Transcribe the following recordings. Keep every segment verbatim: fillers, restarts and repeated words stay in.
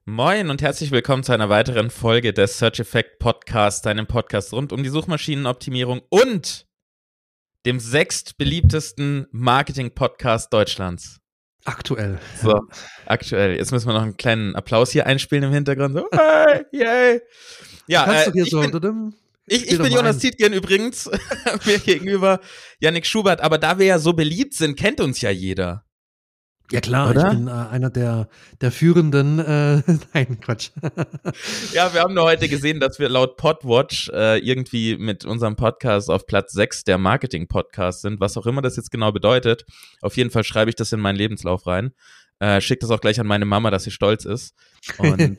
Moin und herzlich willkommen zu einer weiteren Folge des Search Effect Podcasts, deinem Podcast rund um die Suchmaschinenoptimierung und dem sechstbeliebtesten Marketing-Podcast Deutschlands. Aktuell. So, ja. aktuell. Jetzt müssen wir noch einen kleinen Applaus hier einspielen im Hintergrund. So, hey, yay. Ja, Kannst äh, du hier ich so, bin, ich, ich bin Jonas Tietgen übrigens, mir gegenüber Yannick Schubert, aber da wir ja so beliebt sind, kennt uns ja jeder. Ja klar, Oder? ich bin äh, einer der, der führenden, äh, nein, Quatsch. Ja, wir haben nur heute gesehen, dass wir laut Podwatch äh, irgendwie mit unserem Podcast auf Platz sechs der Marketing-Podcasts sind, was auch immer das jetzt genau bedeutet. Auf jeden Fall schreibe ich das in meinen Lebenslauf rein. Äh, schick das auch gleich an meine Mama, dass sie stolz ist. Und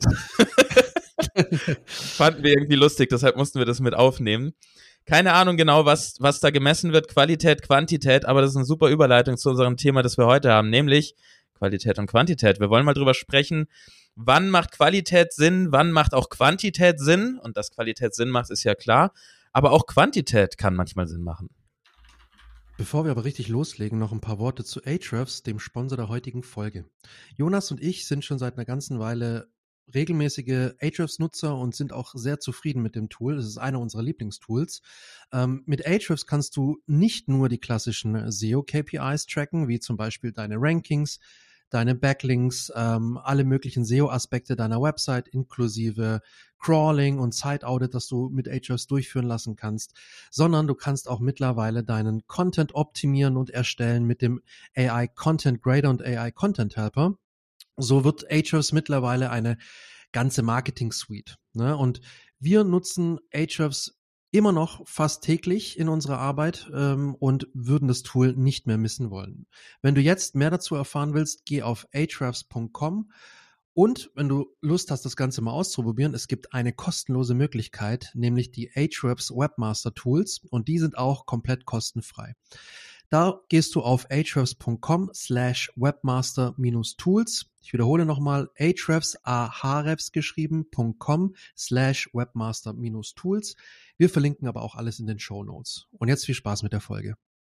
fanden wir irgendwie lustig, deshalb mussten wir das mit aufnehmen. Keine Ahnung genau, was, was da gemessen wird, Qualität, Quantität, aber das ist eine super Überleitung zu unserem Thema, das wir heute haben, nämlich Qualität und Quantität. Wir wollen mal drüber sprechen, wann macht Qualität Sinn, wann macht auch Quantität Sinn, und dass Qualität Sinn macht, ist ja klar, aber auch Quantität kann manchmal Sinn machen. Bevor wir aber richtig loslegen, noch ein paar Worte zu Ahrefs, dem Sponsor der heutigen Folge. Jonas und ich sind schon seit einer ganzen Weile regelmäßige Ahrefs-Nutzer und sind auch sehr zufrieden mit dem Tool. Es ist einer unserer Lieblingstools. Ähm, mit Ahrefs kannst du nicht nur die klassischen S E O-K P Is tracken, wie zum Beispiel deine Rankings, deine Backlinks, ähm, alle möglichen S E O-Aspekte deiner Website inklusive Crawling und Site-Audit, das du mit Ahrefs durchführen lassen kannst, sondern du kannst auch mittlerweile deinen Content optimieren und erstellen mit dem A I Content Grader und A I Content Helper. So wird Ahrefs mittlerweile eine ganze Marketing-Suite. Ne? Und wir nutzen Ahrefs immer noch fast täglich in unserer Arbeit ähm, und würden das Tool nicht mehr missen wollen. Wenn du jetzt mehr dazu erfahren willst, geh auf ahrefs punkt com und wenn du Lust hast, das Ganze mal auszuprobieren, es gibt eine kostenlose Möglichkeit, nämlich die Ahrefs Webmaster Tools, und die sind auch komplett kostenfrei. Da gehst du auf ahrefs punkt com slash webmaster minus tools. Ich wiederhole nochmal, Ahrefs, ahrefs geschrieben, .com slash webmaster minus tools. Wir verlinken aber auch alles in den Shownotes. Und jetzt viel Spaß mit der Folge.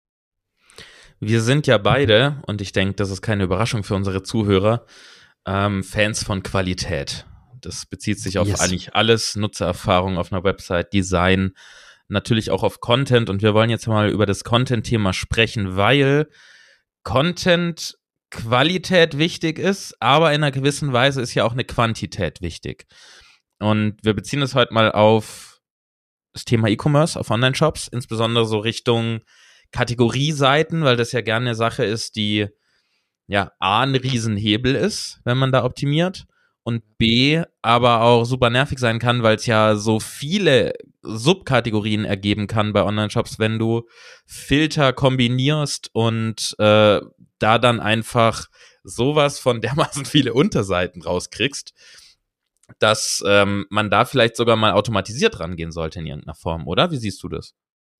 Wir sind ja beide, und ich denke, das ist keine Überraschung für unsere Zuhörer, ähm, Fans von Qualität. Das bezieht sich auf yes. eigentlich alles, Nutzererfahrung auf einer Website, Design, natürlich auch auf Content, und wir wollen jetzt mal über das Content-Thema sprechen, weil Content-Qualität wichtig ist, aber in einer gewissen Weise ist ja auch eine Quantität wichtig. Und wir beziehen es heute mal auf das Thema E-Commerce, auf Online-Shops, insbesondere so Richtung Kategorieseiten, weil das ja gerne eine Sache ist, die ja A, ein Riesenhebel ist, wenn man da optimiert, und B, aber auch super nervig sein kann, weil es ja so viele Subkategorien ergeben kann bei Online-Shops, wenn du Filter kombinierst und äh, da dann einfach sowas von dermaßen viele Unterseiten rauskriegst, dass ähm, man da vielleicht sogar mal automatisiert rangehen sollte in irgendeiner Form, oder? Wie siehst du das?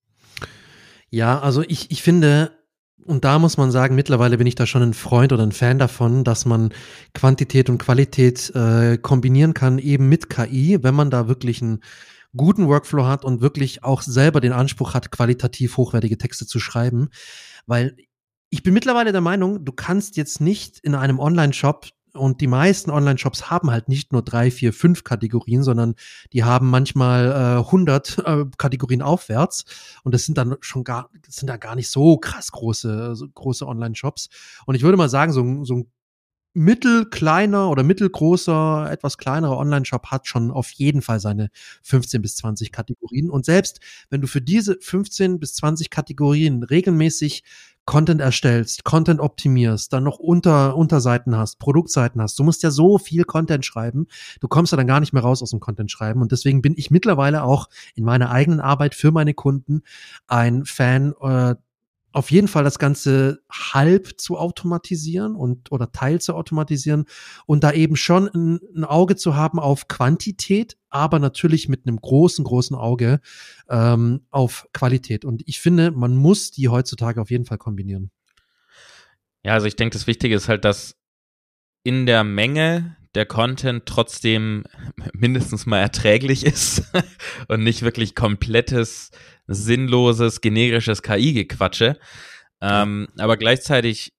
Ja, also ich, ich finde, und da muss man sagen, mittlerweile bin ich da schon ein Freund oder ein Fan davon, dass man Quantität und Qualität äh, kombinieren kann, eben mit K I, wenn man da wirklich einen guten Workflow hat und wirklich auch selber den Anspruch hat, qualitativ hochwertige Texte zu schreiben. Weil ich bin mittlerweile der Meinung, du kannst jetzt nicht in einem Online-Shop, und die meisten Online-Shops haben halt nicht nur drei, vier, fünf Kategorien, sondern die haben manchmal äh, hundert äh, Kategorien aufwärts. Und das sind dann schon gar, das sind da gar nicht so krass große, so große Online-Shops. Und ich würde mal sagen, so, so ein mittelkleiner oder mittelgroßer, etwas kleinerer Online-Shop hat schon auf jeden Fall seine fünfzehn bis zwanzig Kategorien. Und selbst wenn du für diese fünfzehn bis zwanzig Kategorien regelmäßig Content erstellst, Content optimierst, dann noch Unter, Unterseiten hast, Produktseiten hast. Du musst ja so viel Content schreiben. Du kommst ja dann gar nicht mehr raus aus dem Content schreiben. Und deswegen bin ich mittlerweile auch in meiner eigenen Arbeit für meine Kunden ein Fan, äh, auf jeden Fall das Ganze halb zu automatisieren und oder teil zu automatisieren und da eben schon ein, ein Auge zu haben auf Quantität, aber natürlich mit einem großen, großen Auge ähm, auf Qualität. Und ich finde, man muss die heutzutage auf jeden Fall kombinieren. Ja, also ich denke, das Wichtige ist halt, dass in der Menge der Content trotzdem mindestens mal erträglich ist und nicht wirklich komplettes, sinnloses, generisches K I-Gequatsche. Ähm, aber gleichzeitig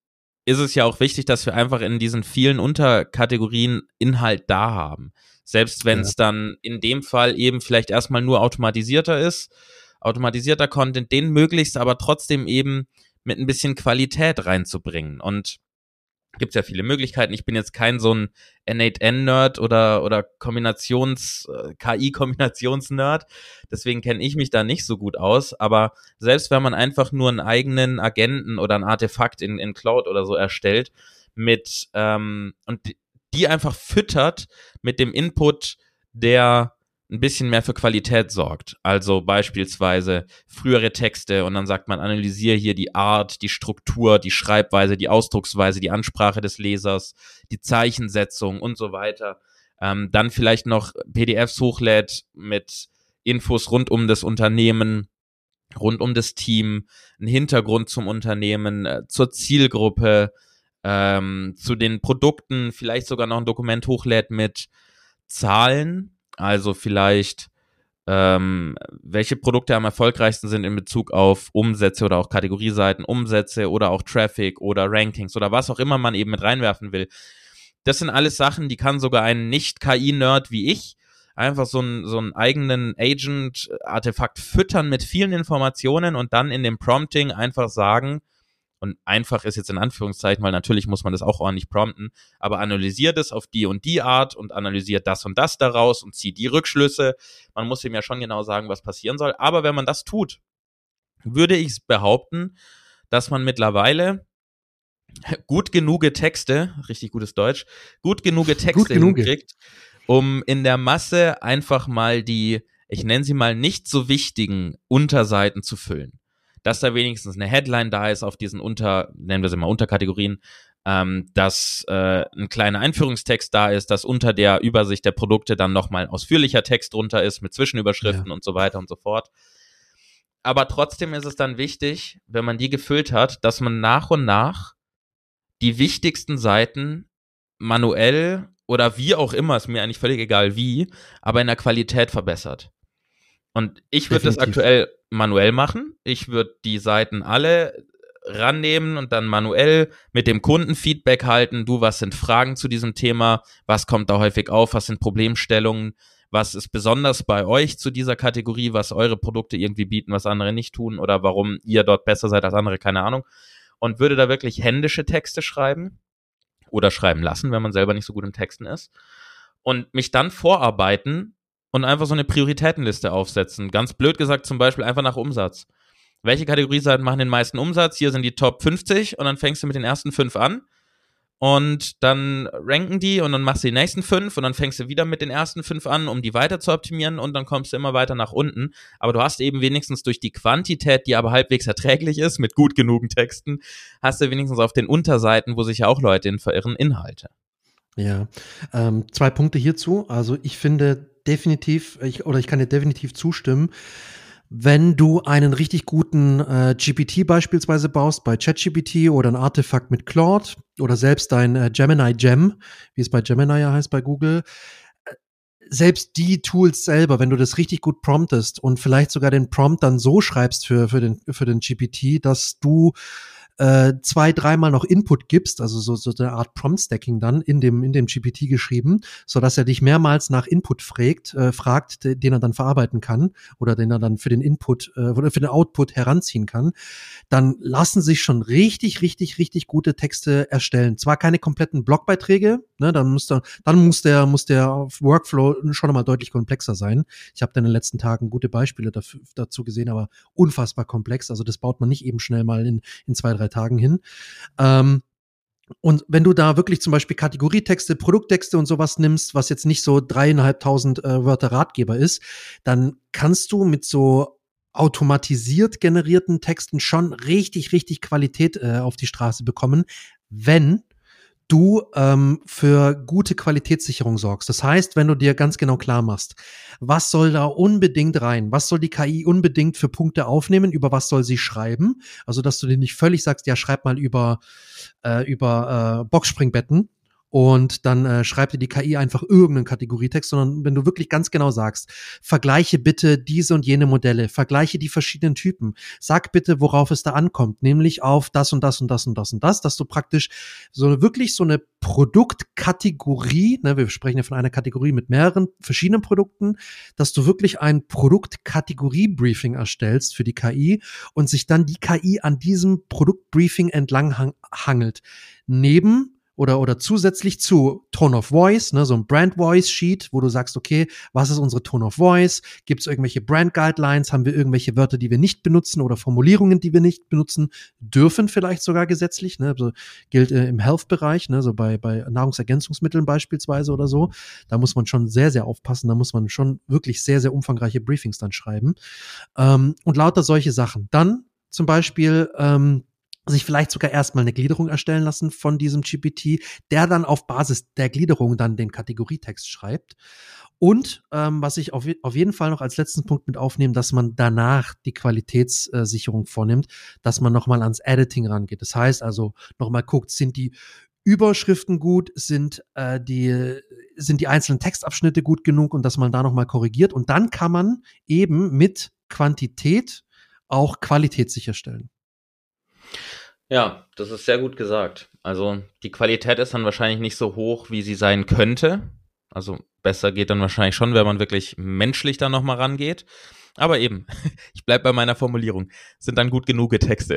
ist es ja auch wichtig, dass wir einfach in diesen vielen Unterkategorien Inhalt da haben. Selbst wenn es ja. dann in dem Fall eben vielleicht erstmal nur automatisierter ist, automatisierter Content, den möglichst aber trotzdem eben mit ein bisschen Qualität reinzubringen. Und gibt es ja viele Möglichkeiten. Ich bin jetzt kein so ein N acht N-Nerd oder, oder Kombinations, äh, K I-Kombinations-Nerd. Deswegen kenne ich mich da nicht so gut aus. Aber selbst wenn man einfach nur einen eigenen Agenten oder ein Artefakt in, in Cloud oder so erstellt mit ähm, und die, die einfach füttert mit dem Input, der ein bisschen mehr für Qualität sorgt. Also beispielsweise frühere Texte und dann sagt man, analysiere hier die Art, die Struktur, die Schreibweise, die Ausdrucksweise, die Ansprache des Lesers, die Zeichensetzung und so weiter. Ähm, dann vielleicht noch P D Fs hochlädt mit Infos rund um das Unternehmen, rund um das Team, ein Hintergrund zum Unternehmen, äh, zur Zielgruppe, ähm, zu den Produkten, vielleicht sogar noch ein Dokument hochlädt mit Zahlen, also vielleicht ähm, welche Produkte am erfolgreichsten sind in Bezug auf Umsätze oder auch Kategorieseiten, Umsätze oder auch Traffic oder Rankings oder was auch immer man eben mit reinwerfen will. Das sind alles Sachen, die kann sogar ein Nicht-K I-Nerd wie ich einfach so einen, so einen eigenen Agent-Artefakt füttern mit vielen Informationen und dann in dem Prompting einfach sagen, und einfach ist jetzt in Anführungszeichen, weil natürlich muss man das auch ordentlich prompten, aber analysiert es auf die und die Art und analysiert das und das daraus und zieht die Rückschlüsse. Man muss ihm ja schon genau sagen, was passieren soll. Aber wenn man das tut, würde ich behaupten, dass man mittlerweile gut genug Texte, richtig gutes Deutsch, gut genug Texte gut hinkriegt, um in der Masse einfach mal die, ich nenne sie mal nicht so wichtigen Unterseiten zu füllen. Dass da wenigstens eine Headline da ist auf diesen Unter, nennen wir sie mal Unterkategorien, ähm, dass äh, ein kleiner Einführungstext da ist, dass unter der Übersicht der Produkte dann nochmal ein ausführlicher Text drunter ist mit Zwischenüberschriften ja. und so weiter und so fort. Aber trotzdem ist es dann wichtig, wenn man die gefüllt hat, dass man nach und nach die wichtigsten Seiten manuell oder wie auch immer, ist mir eigentlich völlig egal wie, aber in der Qualität verbessert. Und ich würde das aktuell manuell machen. Ich würde die Seiten alle rannehmen und dann manuell mit dem Kunden Feedback halten. Du, was sind Fragen zu diesem Thema? Was kommt da häufig auf? Was sind Problemstellungen? Was ist besonders bei euch zu dieser Kategorie, was eure Produkte irgendwie bieten, was andere nicht tun oder warum ihr dort besser seid als andere? Keine Ahnung. Und würde da wirklich händische Texte schreiben oder schreiben lassen, wenn man selber nicht so gut im Texten ist. Und mich dann vorarbeiten und einfach so eine Prioritätenliste aufsetzen. Ganz blöd gesagt zum Beispiel einfach nach Umsatz. Welche Kategorieseiten machen den meisten Umsatz? Hier sind die Top fünfzig und dann fängst du mit den ersten fünf an und dann ranken die und dann machst du die nächsten fünf und dann fängst du wieder mit den ersten fünf an, um die weiter zu optimieren und dann kommst du immer weiter nach unten. Aber du hast eben wenigstens durch die Quantität, die aber halbwegs erträglich ist, mit gut genugen Texten, hast du wenigstens auf den Unterseiten, wo sich ja auch Leute in verirren, Inhalte. Ja, ähm, zwei Punkte hierzu. Also ich finde definitiv, ich, oder ich kann dir definitiv zustimmen, wenn du einen richtig guten äh, G P T beispielsweise baust bei ChatGPT oder ein Artefakt mit Claude oder selbst dein äh, Gemini Gem, wie es bei Gemini ja heißt bei Google, äh, selbst die Tools selber, wenn du das richtig gut promptest und vielleicht sogar den Prompt dann so schreibst für, für den, für den G P T, dass du äh, zwei, dreimal noch Input gibst, also so, so eine Art Prompt-Stacking dann in dem, in dem G P T geschrieben, so dass er dich mehrmals nach Input fragt, äh, fragt, den er dann verarbeiten kann oder den er dann für den Input äh, oder für den Output heranziehen kann, dann lassen sich schon richtig, richtig, richtig gute Texte erstellen. Zwar keine kompletten Blogbeiträge, ne, dann muss der, dann muss der, muss der Workflow schon einmal deutlich komplexer sein. Ich habe da in den letzten Tagen gute Beispiele dafür, dazu gesehen, aber unfassbar komplex. Also das baut man nicht eben schnell mal in, in zwei, drei Tagen hin. Ähm, und wenn du da wirklich zum Beispiel Kategorietexte, Produkttexte und sowas nimmst, was jetzt nicht so dreieinhalbtausend äh, Wörter Ratgeber ist, dann kannst du mit so automatisiert generierten Texten schon richtig, richtig Qualität äh, auf die Straße bekommen, wenn du ähm, für gute Qualitätssicherung sorgst. Das heißt, wenn du dir ganz genau klar machst, was soll da unbedingt rein? Was soll die K I unbedingt für Punkte aufnehmen? Über was soll sie schreiben? Also, dass du dir nicht völlig sagst, ja, schreib mal über, äh, über äh, Boxspringbetten und dann äh, schreibt dir die K I einfach irgendeinen Kategorietext, sondern wenn du wirklich ganz genau sagst, vergleiche bitte diese und jene Modelle, vergleiche die verschiedenen Typen, sag bitte, worauf es da ankommt, nämlich auf das und das und das und das und das, dass du praktisch so wirklich so eine Produktkategorie, ne, wir sprechen ja von einer Kategorie mit mehreren verschiedenen Produkten, dass du wirklich ein Produktkategorie-Briefing erstellst für die K I und sich dann die K I an diesem Produktbriefing entlang hang- hangelt. Neben oder oder zusätzlich zu Tone of Voice, ne, so ein Brand Voice Sheet, wo du sagst, okay, was ist unsere Tone of Voice? Gibt es irgendwelche Brand Guidelines? Haben wir irgendwelche Wörter, die wir nicht benutzen oder Formulierungen, die wir nicht benutzen dürfen, vielleicht sogar gesetzlich? Ne, also gilt äh, im Health-Bereich, ne, so bei bei Nahrungsergänzungsmitteln beispielsweise oder so. Da muss man schon sehr sehr aufpassen. Da muss man schon wirklich sehr sehr umfangreiche Briefings dann schreiben ähm, und lauter solche Sachen. Dann zum Beispiel ähm, sich vielleicht sogar erstmal eine Gliederung erstellen lassen von diesem G P T, der dann auf Basis der Gliederung dann den Kategorietext schreibt. Und ähm, was ich auf, auf jeden Fall noch als letzten Punkt mit aufnehme, dass man danach die Qualitätssicherung vornimmt, dass man nochmal ans Editing rangeht. Das heißt also nochmal guckt, sind die Überschriften gut, sind äh, die sind die einzelnen Textabschnitte gut genug und dass man da nochmal korrigiert. Und dann kann man eben mit Quantität auch Qualität sicherstellen. Ja, das ist sehr gut gesagt. Also die Qualität ist dann wahrscheinlich nicht so hoch, wie sie sein könnte. Also besser geht dann wahrscheinlich schon, wenn man wirklich menschlich dann nochmal rangeht. Aber eben, ich bleib bei meiner Formulierung, sind dann gut genug Texte.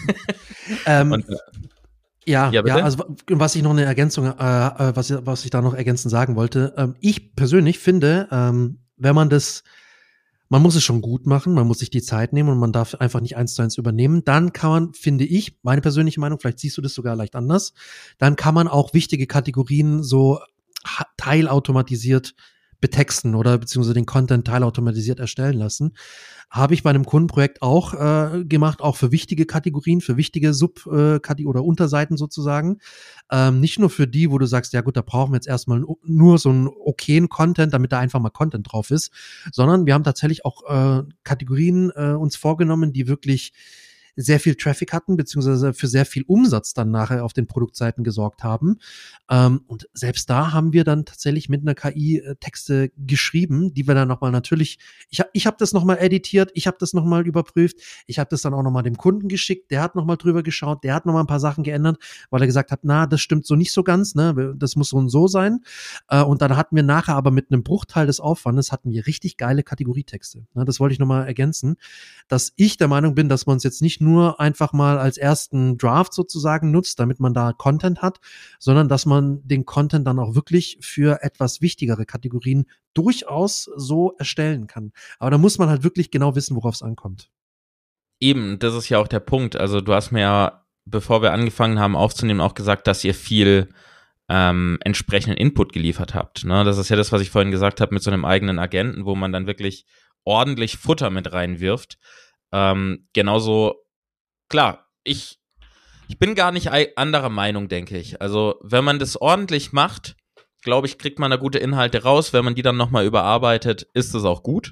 Ähm, Und, ja, ja, ja, also was ich noch eine Ergänzung, äh, äh, was, was ich da noch ergänzend sagen wollte, ähm, ich persönlich finde, ähm, wenn man das Man muss es schon gut machen, man muss sich die Zeit nehmen und man darf einfach nicht eins zu eins übernehmen. Dann kann man, finde ich, meine persönliche Meinung, vielleicht siehst du das sogar leicht anders, dann kann man auch wichtige Kategorien so teilautomatisiert betexten oder beziehungsweise den Content teilautomatisiert erstellen lassen. Habe ich bei einem Kundenprojekt auch äh, gemacht, auch für wichtige Kategorien, für wichtige Sub-Kategorien äh, oder Unterseiten sozusagen. Ähm, nicht nur für die, wo du sagst, ja gut, da brauchen wir jetzt erstmal nur so einen okayen Content, damit da einfach mal Content drauf ist, sondern wir haben tatsächlich auch äh, Kategorien äh, uns vorgenommen, die wirklich sehr viel Traffic hatten, beziehungsweise für sehr viel Umsatz dann nachher auf den Produktseiten gesorgt haben. Ähm, und selbst da haben wir dann tatsächlich mit einer K I äh, Texte geschrieben, die wir dann nochmal natürlich, ich habe ich hab das nochmal editiert, ich habe das nochmal überprüft, ich habe das dann auch nochmal dem Kunden geschickt, der hat nochmal drüber geschaut, der hat nochmal ein paar Sachen geändert, weil er gesagt hat, na, das stimmt so nicht so ganz, ne, das muss so und so sein. Äh, und dann hatten wir nachher aber mit einem Bruchteil des Aufwandes, hatten wir richtig geile Kategorietexte. Ne, das wollte ich nochmal ergänzen, dass ich der Meinung bin, dass man es jetzt nicht nur nur einfach mal als ersten Draft sozusagen nutzt, damit man da Content hat, sondern dass man den Content dann auch wirklich für etwas wichtigere Kategorien durchaus so erstellen kann. Aber da muss man halt wirklich genau wissen, worauf es ankommt. Eben, das ist ja auch der Punkt. Also du hast mir ja, bevor wir angefangen haben aufzunehmen, auch gesagt, dass ihr viel ähm, entsprechenden Input geliefert habt. Ne? Das ist ja das, was ich vorhin gesagt habe mit so einem eigenen Agenten, wo man dann wirklich ordentlich Futter mit reinwirft. Ähm, genauso Klar, ich, ich bin gar nicht anderer Meinung, denke ich. Also, wenn man das ordentlich macht, glaube ich, kriegt man da gute Inhalte raus. Wenn man die dann nochmal überarbeitet, ist es auch gut.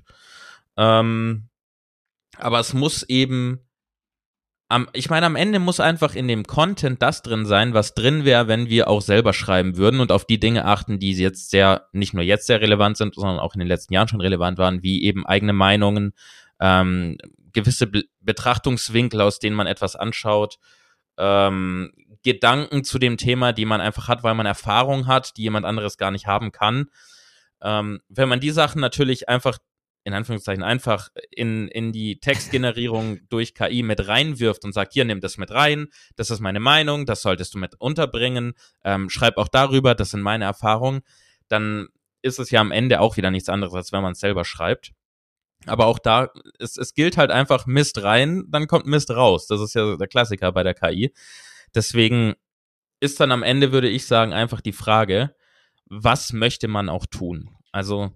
Ähm, aber es muss eben, am, ich meine, am Ende muss einfach in dem Content das drin sein, was drin wäre, wenn wir auch selber schreiben würden und auf die Dinge achten, die jetzt sehr, nicht nur jetzt sehr relevant sind, sondern auch in den letzten Jahren schon relevant waren, wie eben eigene Meinungen, ähm, gewisse Be- Betrachtungswinkel, aus denen man etwas anschaut, ähm, Gedanken zu dem Thema, die man einfach hat, weil man Erfahrung hat, die jemand anderes gar nicht haben kann. Ähm, wenn man die Sachen natürlich einfach, in Anführungszeichen einfach, in, in die Textgenerierung durch K I mit reinwirft und sagt, hier, nimm das mit rein, das ist meine Meinung, das solltest du mit unterbringen, ähm, schreib auch darüber, das sind meine Erfahrungen, dann ist es ja am Ende auch wieder nichts anderes, als wenn man es selber schreibt. Aber auch da, es, es gilt halt einfach Mist rein, dann kommt Mist raus. Das ist ja der Klassiker bei der K I. Deswegen ist dann am Ende, würde ich sagen, einfach die Frage, was möchte man auch tun? Also,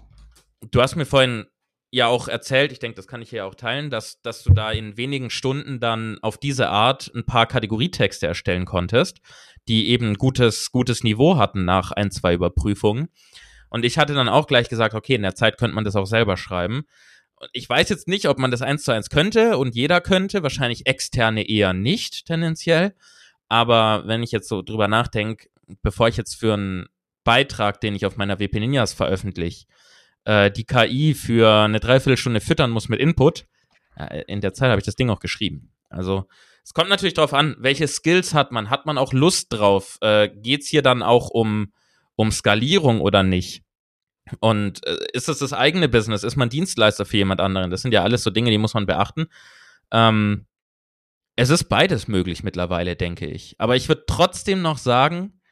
du hast mir vorhin ja auch erzählt, ich denke, das kann ich hier auch teilen, dass, dass du da in wenigen Stunden dann auf diese Art ein paar Kategorietexte erstellen konntest, die eben ein gutes, gutes Niveau hatten nach ein, zwei Überprüfungen. Und ich hatte dann auch gleich gesagt, okay, in der Zeit könnte man das auch selber schreiben. Ich weiß jetzt nicht, ob man das eins zu eins könnte und jeder könnte, wahrscheinlich Externe eher nicht tendenziell. Aber wenn ich jetzt so drüber nachdenke, bevor ich jetzt für einen Beitrag, den ich auf meiner W P Ninjas veröffentliche, äh, die K I für eine Dreiviertelstunde füttern muss mit Input, äh, in der Zeit habe ich das Ding auch geschrieben. Also es kommt natürlich darauf an, welche Skills hat man, hat man auch Lust drauf, äh, geht's hier dann auch um, um Skalierung oder nicht? Und äh, ist es das eigene Business? Ist man Dienstleister für jemand anderen? Das sind ja alles so Dinge, die muss man beachten. Ähm, es ist beides möglich mittlerweile, denke ich. Aber ich würde trotzdem noch sagen,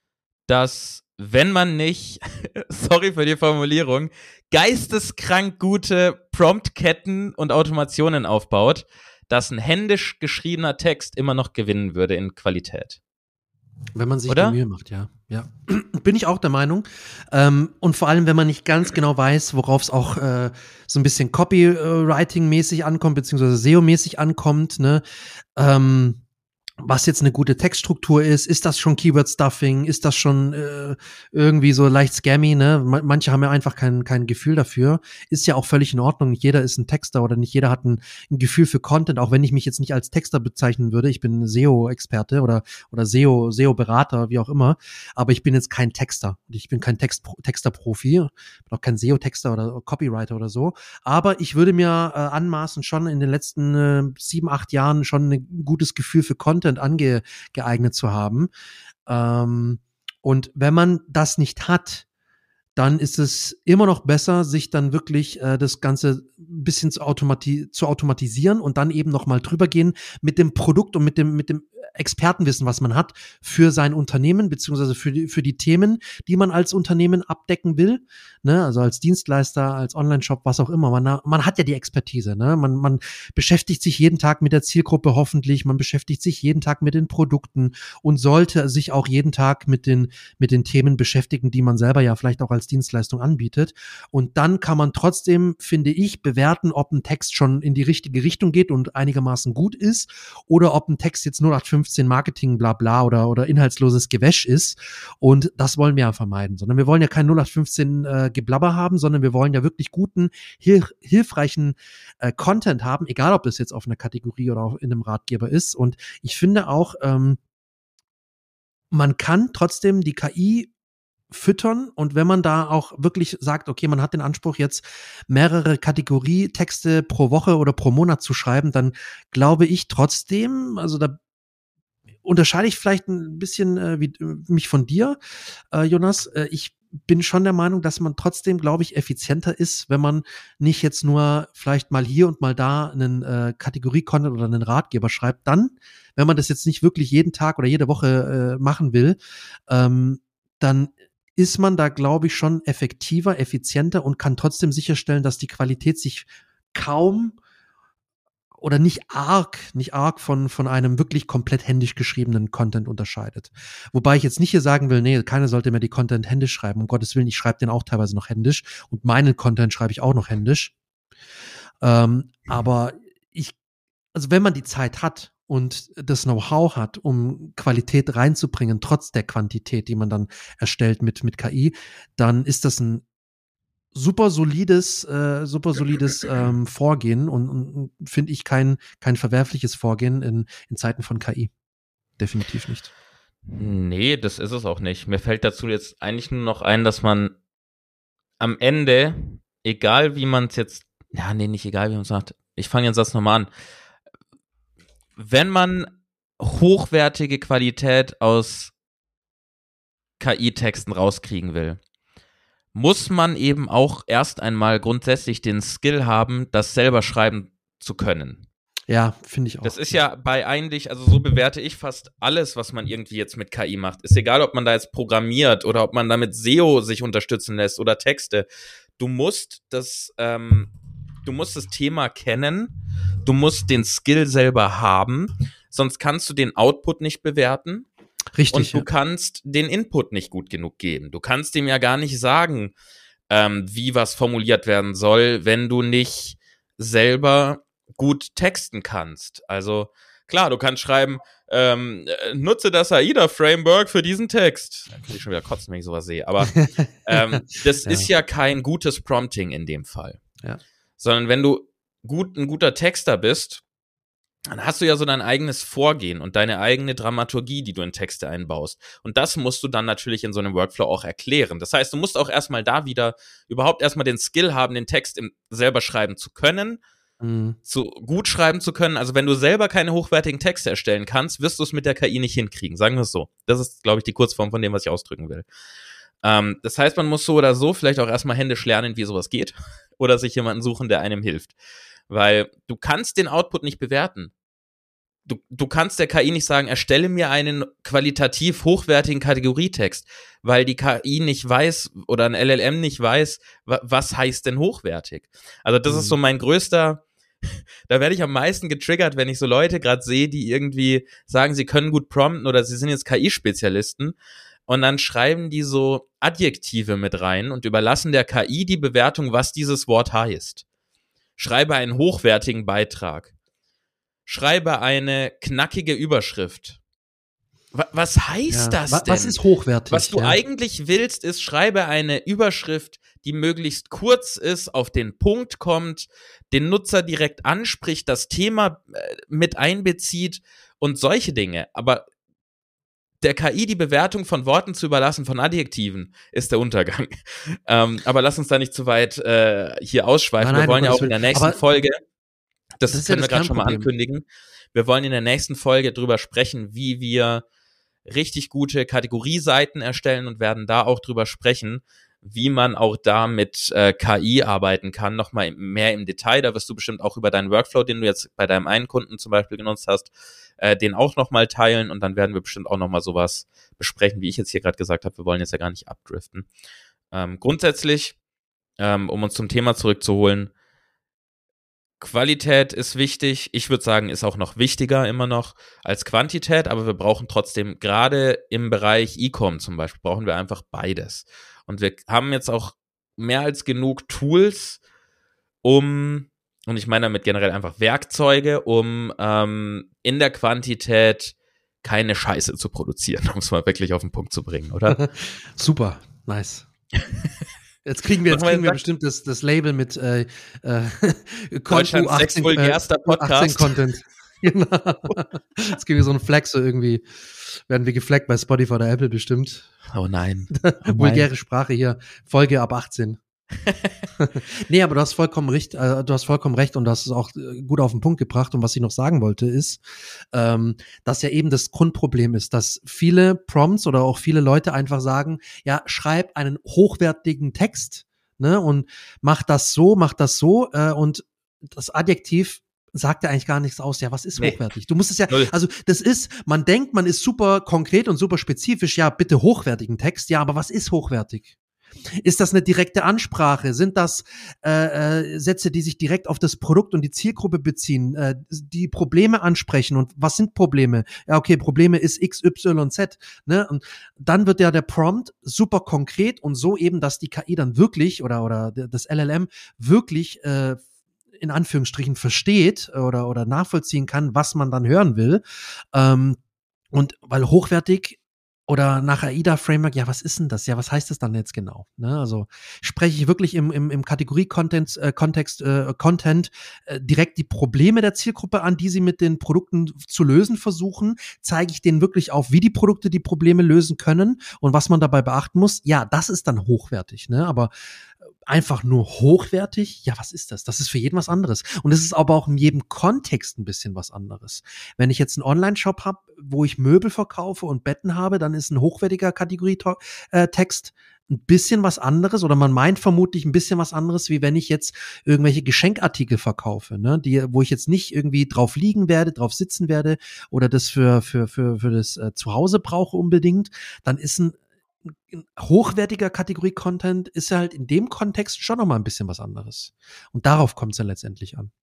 dass wenn man nicht, sorry für die Formulierung, geisteskrank gute Promptketten und Automationen aufbaut, dass ein händisch geschriebener Text immer noch gewinnen würde in Qualität. Wenn man sich Oder? die Mühe macht, ja. ja. Bin ich auch der Meinung. Ähm, und vor allem, wenn man nicht ganz genau weiß, worauf es auch äh, so ein bisschen Copywriting-mäßig ankommt, beziehungsweise S E O-mäßig ankommt, ne? Ähm, was jetzt eine gute Textstruktur ist, ist das schon Keyword-Stuffing, ist das schon äh, irgendwie so leicht scammy, ne? Manche haben ja einfach kein, kein Gefühl dafür. Ist ja auch völlig in Ordnung. Nicht jeder ist ein Texter oder nicht jeder hat ein, ein Gefühl für Content, auch wenn ich mich jetzt nicht als Texter bezeichnen würde. Ich bin S E O-Experte oder, oder S E O, S E O-Berater, wie auch immer. Aber ich bin jetzt kein Texter. Ich bin kein Text, Texter-Profi. Bin auch kein S E O-Texter oder Copywriter oder so. Aber ich würde mir äh, anmaßen, schon in den letzten äh, sieben, acht Jahren schon ein gutes Gefühl für Content angeeignet zu haben. Ähm, und wenn man das nicht hat, dann ist es immer noch besser, sich dann wirklich äh, das Ganze ein bisschen zu, automati- zu automatisieren und dann eben noch mal drüber gehen mit dem Produkt und mit dem, mit dem Expertenwissen, was man hat für sein Unternehmen, beziehungsweise für die, für die Themen, die man als Unternehmen abdecken will, ne, also als Dienstleister, als Online-Shop, was auch immer. Man, man hat ja die Expertise, ne, man, man beschäftigt sich jeden Tag mit der Zielgruppe hoffentlich, man beschäftigt sich jeden Tag mit den Produkten und sollte sich auch jeden Tag mit den, mit den Themen beschäftigen, die man selber ja vielleicht auch als Dienstleistung anbietet. Und dann kann man trotzdem, finde ich, bewerten, ob ein Text schon in die richtige Richtung geht und einigermaßen gut ist oder ob ein Text jetzt null acht fünfzehn Marketing bla bla oder, oder inhaltsloses Gewäsch ist. Und das wollen wir ja vermeiden, sondern wir wollen ja kein null acht fünfzehn äh, Geblabber haben, sondern wir wollen ja wirklich guten, hil- hilfreichen äh, Content haben, egal ob das jetzt auf einer Kategorie oder auf, in einem Ratgeber ist. Und ich finde auch, ähm, man kann trotzdem die K I füttern und wenn man da auch wirklich sagt, okay, man hat den Anspruch jetzt mehrere Kategorie-Texte pro Woche oder pro Monat zu schreiben, dann glaube ich trotzdem, also da unterscheide ich vielleicht ein bisschen äh, wie, mich von dir, äh, Jonas. Äh, ich bin schon der Meinung, dass man trotzdem, glaube ich, effizienter ist, wenn man nicht jetzt nur vielleicht mal hier und mal da einen äh, Kategorie-Content oder einen Ratgeber schreibt. Dann, wenn man das jetzt nicht wirklich jeden Tag oder jede Woche äh, machen will, ähm, dann ist man da, glaube ich, schon effektiver, effizienter und kann trotzdem sicherstellen, dass die Qualität sich kaum oder nicht arg, nicht arg von, von einem wirklich komplett händisch geschriebenen Content unterscheidet. Wobei ich jetzt nicht hier sagen will, nee, keiner sollte mehr die Content händisch schreiben. Um Gottes Willen, ich schreibe den auch teilweise noch händisch und meinen Content schreibe ich auch noch händisch. Ähm, aber ich, also wenn man die Zeit hat und das Know-how hat, um Qualität reinzubringen, trotz der Quantität, die man dann erstellt mit, mit K I, dann ist das ein super solides, äh, super solides ähm, Vorgehen und, und, und finde ich kein, kein verwerfliches Vorgehen in, in Zeiten von K I. Definitiv nicht. Nee, das ist es auch nicht. Mir fällt dazu jetzt eigentlich nur noch ein, dass man am Ende, egal wie man es jetzt, ja, nee, nicht egal wie man es sagt, ich fange jetzt das nochmal an. Wenn man hochwertige Qualität aus K I-Texten rauskriegen will, muss man eben auch erst einmal grundsätzlich den Skill haben, das selber schreiben zu können. Ja, finde ich auch. Das ist ja bei eigentlich, also so bewerte ich fast alles, was man irgendwie jetzt mit K I macht. Ist egal, ob man da jetzt programmiert oder ob man damit S E O sich unterstützen lässt oder Texte. Du musst das, ähm, du musst das Thema kennen, du musst den Skill selber haben, sonst kannst du den Output nicht bewerten. Richtig. Und du ja. kannst den Input nicht gut genug geben. Du kannst dem ja gar nicht sagen, ähm, wie was formuliert werden soll, wenn du nicht selber gut texten kannst. Also klar, du kannst schreiben, ähm, nutze das AIDA-Framework für diesen Text. Da kann ich schon wieder kotzen, wenn ich sowas sehe. Aber ähm, das ja. ist ja kein gutes Prompting in dem Fall. Ja. Sondern wenn du gut, ein guter Texter bist, dann hast du ja so dein eigenes Vorgehen und deine eigene Dramaturgie, die du in Texte einbaust. Und das musst du dann natürlich in so einem Workflow auch erklären. Das heißt, du musst auch erstmal da wieder überhaupt erstmal den Skill haben, den Text im, selber schreiben zu können, mhm. zu gut schreiben zu können. Also wenn du selber keine hochwertigen Texte erstellen kannst, wirst du es mit der K I nicht hinkriegen. Sagen wir es so. Das ist, glaube ich, die Kurzform von dem, was ich ausdrücken will. Ähm, das heißt, man muss so oder so vielleicht auch erstmal händisch lernen, wie sowas geht. Oder sich jemanden suchen, der einem hilft. Weil du kannst den Output nicht bewerten. Du, du kannst der K I nicht sagen, erstelle mir einen qualitativ hochwertigen Kategorietext, weil die K I nicht weiß oder ein L L M nicht weiß, wa- was heißt denn hochwertig. Also das mhm. ist so mein größter, da werde ich am meisten getriggert, wenn ich so Leute gerade sehe, die irgendwie sagen, sie können gut prompten oder sie sind jetzt K I-Spezialisten und dann schreiben die so Adjektive mit rein und überlassen der K I die Bewertung, was dieses Wort heißt. Schreibe einen hochwertigen Beitrag. Schreibe eine knackige Überschrift. Was heißt ja, das denn? Was ist hochwertig? Was du ja. eigentlich willst, ist, schreibe eine Überschrift, die möglichst kurz ist, auf den Punkt kommt, den Nutzer direkt anspricht, das Thema mit einbezieht und solche Dinge. Aber der K I die Bewertung von Worten zu überlassen, von Adjektiven, ist der Untergang. ähm, aber lass uns da nicht zu weit äh, hier ausschweifen. Nein, nein, wir wollen ja auch in der nächsten aber Folge, das, das können ja wir gerade schon mal ankündigen, wir wollen in der nächsten Folge drüber sprechen, wie wir richtig gute Kategorieseiten erstellen und werden da auch drüber sprechen, wie man auch da mit äh, K I arbeiten kann, nochmal mehr im Detail. Da wirst du bestimmt auch über deinen Workflow, den du jetzt bei deinem einen Kunden zum Beispiel genutzt hast, äh, den auch nochmal teilen und dann werden wir bestimmt auch nochmal sowas besprechen, wie ich jetzt hier gerade gesagt habe. Wir wollen jetzt ja gar nicht abdriften. Ähm, grundsätzlich, ähm, um uns zum Thema zurückzuholen, Qualität ist wichtig. Ich würde sagen, ist auch noch wichtiger immer noch als Quantität, aber wir brauchen trotzdem, gerade im Bereich E-Com zum Beispiel, brauchen wir einfach beides. Und wir haben jetzt auch mehr als genug Tools, um, und ich meine damit generell einfach Werkzeuge, um ähm, in der Quantität keine Scheiße zu produzieren, um es mal wirklich auf den Punkt zu bringen, oder? Super, nice. Jetzt kriegen wir, jetzt kriegen wir bestimmt das, das Label mit äh, äh, Deutschlands sechs vulgärster Podcast. Content. Genau. Jetzt kriegen wir so einen Flag, so irgendwie werden wir geflaggt bei Spotify oder Apple bestimmt. Oh nein. Oh vulgäre Sprache hier, Folge ab achtzehn. Nee, aber du hast vollkommen recht, äh, du hast vollkommen recht und du hast es auch gut auf den Punkt gebracht. Und was ich noch sagen wollte ist, ähm, dass ja eben das Grundproblem ist, dass viele Prompts oder auch viele Leute einfach sagen, ja, schreib einen hochwertigen Text, ne, und mach das so, mach das so, äh, und das Adjektiv sagt ja eigentlich gar nichts aus. Ja, was ist nee. hochwertig? Du musst es ja, also das ist, man denkt, man ist super konkret und super spezifisch, ja, bitte hochwertigen Text, ja, aber was ist hochwertig? Ist das eine direkte Ansprache? Sind das äh, äh, Sätze, die sich direkt auf das Produkt und die Zielgruppe beziehen, äh, die Probleme ansprechen? Und was sind Probleme? Ja, okay, Probleme ist X, Y, Z. Ne? Und dann wird ja der Prompt super konkret und so eben, dass die K I dann wirklich oder oder das L L M wirklich äh, in Anführungsstrichen versteht oder oder nachvollziehen kann, was man dann hören will. Ähm, und weil hochwertig oder nach AIDA-Framework, ja, was ist denn das? Ja, was heißt das dann jetzt genau? Ne? Also spreche ich wirklich im, im, im Kategorie-Kontext äh, Kontext, äh, Content äh, direkt die Probleme der Zielgruppe an, die sie mit den Produkten zu lösen versuchen? Zeige ich denen wirklich auf, wie die Produkte die Probleme lösen können und was man dabei beachten muss? Ja, das ist dann hochwertig, ne? Aber einfach nur hochwertig? Ja, was ist das? Das ist für jeden was anderes. Und es ist aber auch in jedem Kontext ein bisschen was anderes. Wenn ich jetzt einen Online-Shop habe, wo ich Möbel verkaufe und Betten habe, dann ist ein hochwertiger Kategorie-Text ein bisschen was anderes oder man meint vermutlich ein bisschen was anderes, wie wenn ich jetzt irgendwelche Geschenkartikel verkaufe, ne, die, wo ich jetzt nicht irgendwie drauf liegen werde, drauf sitzen werde oder das für, für, für, für das äh, Zuhause brauche unbedingt, dann ist ein hochwertiger Kategorie-Content ist ja halt in dem Kontext schon nochmal ein bisschen was anderes. Und darauf kommt es ja letztendlich an.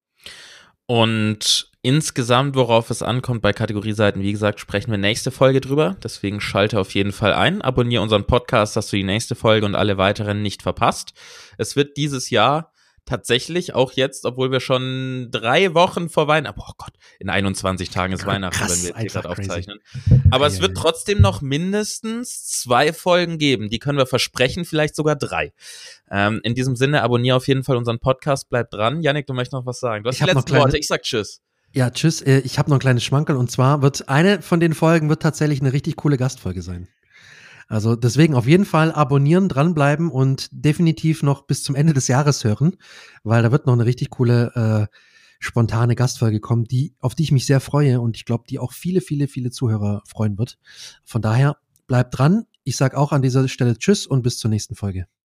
Und insgesamt, worauf es ankommt bei Kategorieseiten, wie gesagt, sprechen wir nächste Folge drüber. Deswegen schalte auf jeden Fall ein. Abonniere unseren Podcast, dass du die nächste Folge und alle weiteren nicht verpasst. Es wird dieses Jahr tatsächlich auch jetzt, obwohl wir schon drei Wochen vor Weihnachten, oh Gott, in einundzwanzig Tagen ist Weihnachten, krass, wenn wir jetzt hier gerade aufzeichnen. Aber ja, es wird ja. trotzdem noch mindestens zwei Folgen geben. Die können wir versprechen, vielleicht sogar drei. Ähm, in diesem Sinne, abonniere auf jeden Fall unseren Podcast, bleib dran. Jannik, du möchtest noch was sagen. Du hast ich die letzten kleine, Worte, ich sag Tschüss. Ja, tschüss. Äh, Ich habe noch ein kleines Schmankerl und zwar wird eine von den Folgen wird tatsächlich eine richtig coole Gastfolge sein. Also deswegen auf jeden Fall abonnieren, dranbleiben und definitiv noch bis zum Ende des Jahres hören, weil da wird noch eine richtig coole äh, spontane Gastfolge kommen, die auf die ich mich sehr freue und ich glaube, die auch viele, viele, viele Zuhörer freuen wird. Von daher bleibt dran. Ich sage auch an dieser Stelle Tschüss und bis zur nächsten Folge.